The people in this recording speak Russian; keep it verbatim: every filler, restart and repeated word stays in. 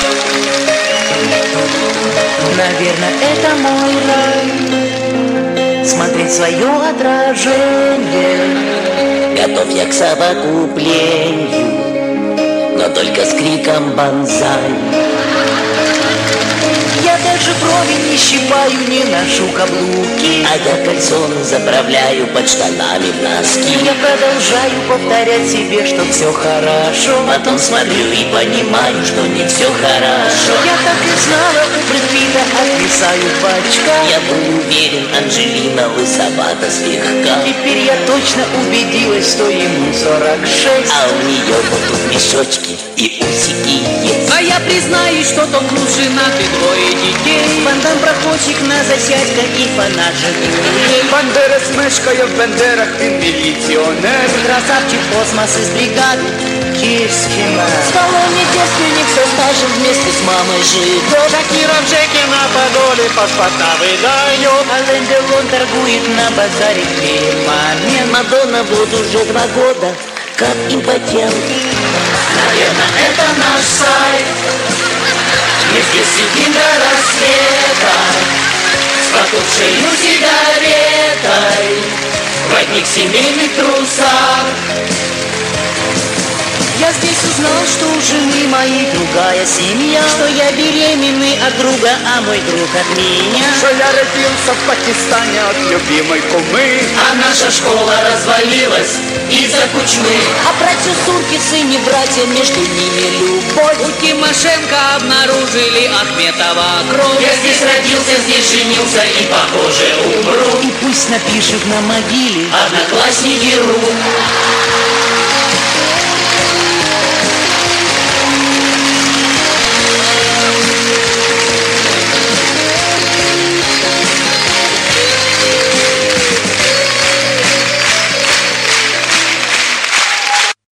Наверное, это мой рай, смотреть свое отражение. Готов я к совокуплению, но только с криком «Бонзай». Я даже брови не щипаю, не ношу каблуки, а я кальсон заправляю под штанами в носки. Я продолжаю повторять себе, что все хорошо, потом смотрю и понимаю, что не все хорошо. Я так и знала, у Брэд Питта отвисают бачка. Я был уверен, Анджелина лысовата слегка. Теперь я точно убедилась, что ему сорок шесть, а у нее вот тут мешочки и усики есть. А я признаюсь, что тот лучше на ты двое детей. Бандам проходчик на засядьках и фанат Жигулей. Бандера с мышкой в бандерах, ты милиционер. Красавчик космос из бригады Кирскина. Столовый девственник со стажем вместе с мамой живет. Шакира в Джеке на подоле паспорта выдает. А Лэн Делон торгует на базаре переманен. Мадонна вот уже два года как импотент. Наверное, это наш сайт. Мы здесь сидим до рассвета с потухшей сигаретой в одних семейных трусах. Я здесь узнал, что у жены моей другая семья, что я беременный от друга, а мой друг от меня, что я родился в Пакистане от любимой кумы, а наша школа развалилась из-за кучмы. А братья Суркисы не братья, между ними любовь. У Тимошенко обнаружили Ахметова кровь. Я здесь родился, здесь женился и, похоже, умру. И пусть напишут на могиле одноклассники ру.